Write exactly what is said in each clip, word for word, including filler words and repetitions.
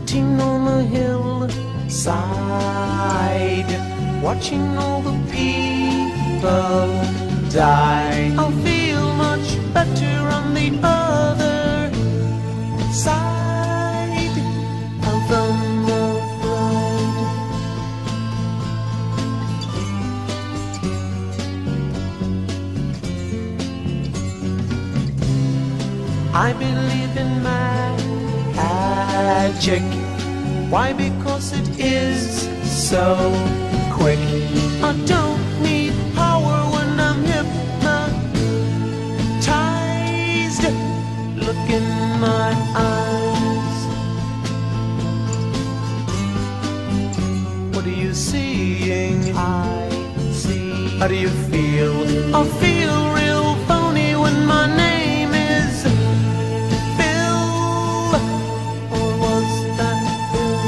sitting on a hillside, watching all the people die. I'll feel much better on the other side of the mud. I believe in magic. Why? Because it is so quick. I don't need power when I'm hypnotized. Look in my eyes. What are you seeing? I see. How do you feel? I feel real phony when my name is Phil. Or was that Bill?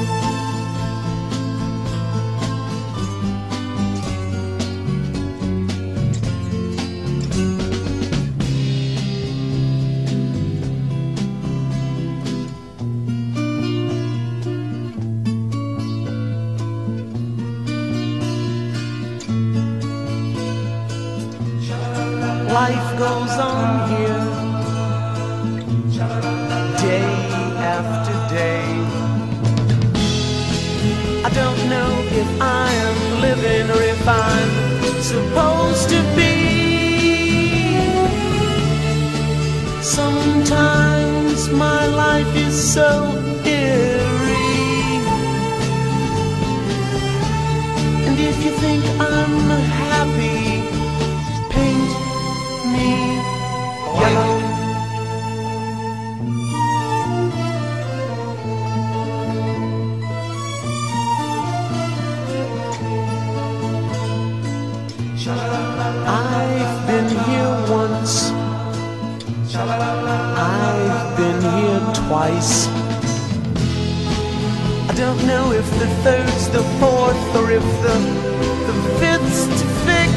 Life goes on here, day after day. I don't know if I am living or if I'm supposed to be. Sometimes my life is so eerie, and if you think I'm happy, paint me yellow. I've been here once, I've been here twice. I don't know if the third's the fourth or if the, the fifth's to fix.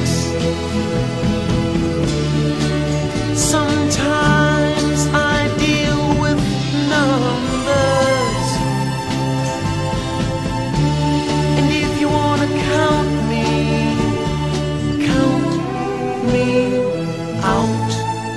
Sometimes I deal with numbers, and if you want to count me, count me out.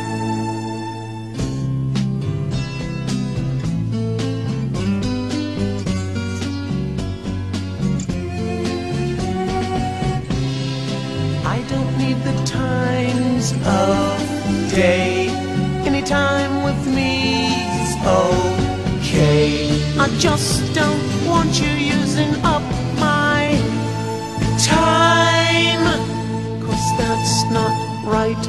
I don't need the times of day. Anytime with me's okay. I just don't want you using up my time, 'cause that's not right.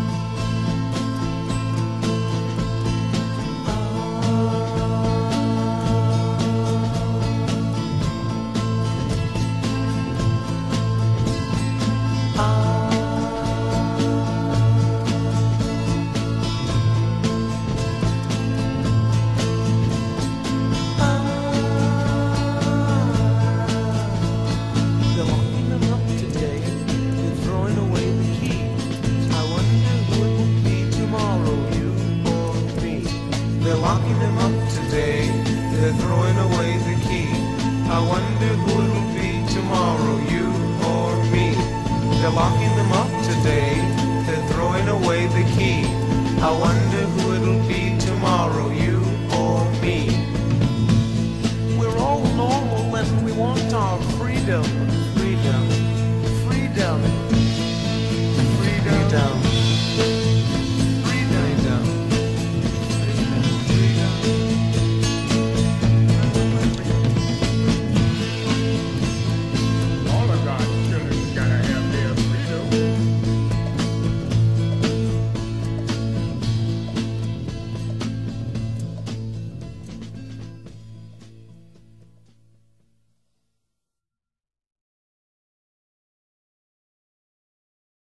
They're locking them up today, they're throwing away the key. I wonder who it'll be tomorrow, you or me. They're locking them up today, they're throwing away the key. I wonder who it'll be tomorrow, you or me. We're all normal and we want our freedom.